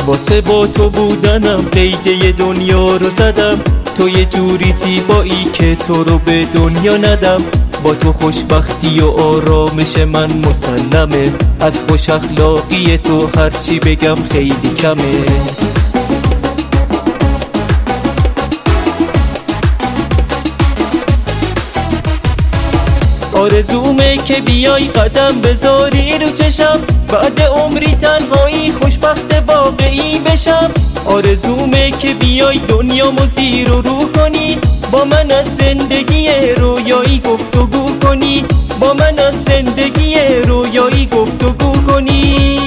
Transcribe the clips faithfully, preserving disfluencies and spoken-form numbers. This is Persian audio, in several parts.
واسه با تو بودنم قیده دنیا رو زدم، تو یه جوری زیبایی که تو رو به دنیا ندم. با تو خوشبختی و آرامش من مسلمه، از خوش اخلاقی تو هرچی بگم خیلی کمه. آرزومه که بیای قدم بذاری رو چشم، بعد عمری تنهایی خوشبخت واقعی بشم. آرزومه که بیای دنیامو زیر و رو کنی، با من از زندگی رویایی گفتگو کنی، با من از زندگی رویایی گفتگو کنی.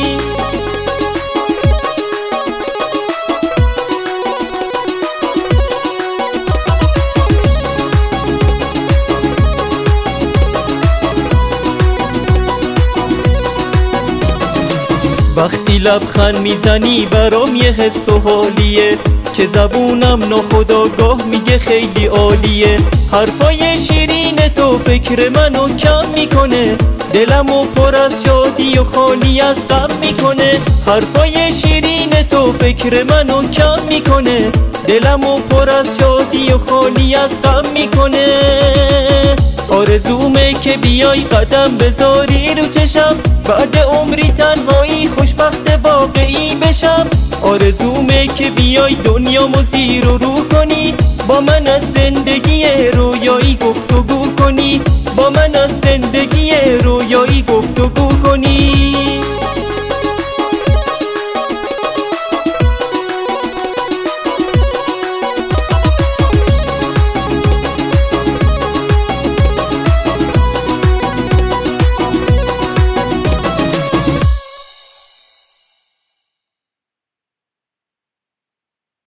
وقتی لبخند میزنی برام یه حس و حالیه که زبونم ناخودآگاه میگه خیلی عالیه. حرفای شیرین تو فکر منو کم میکنه، دلمو پر از شادی و خالی از غم میکنه. حرفای شیرین تو فکر منو کم میکنه، دلمو پر از شادی و خالی از غم میکنه. آرزومه که بیای قدم بذاری رو چشم، بعد عمری تنهایی خوشبخت واقعی بشم. آرزومه که بیای دنیامو زیر و رو کنی، با من از زندگی رویایی گفتگو کنی، با من از زندگی رویایی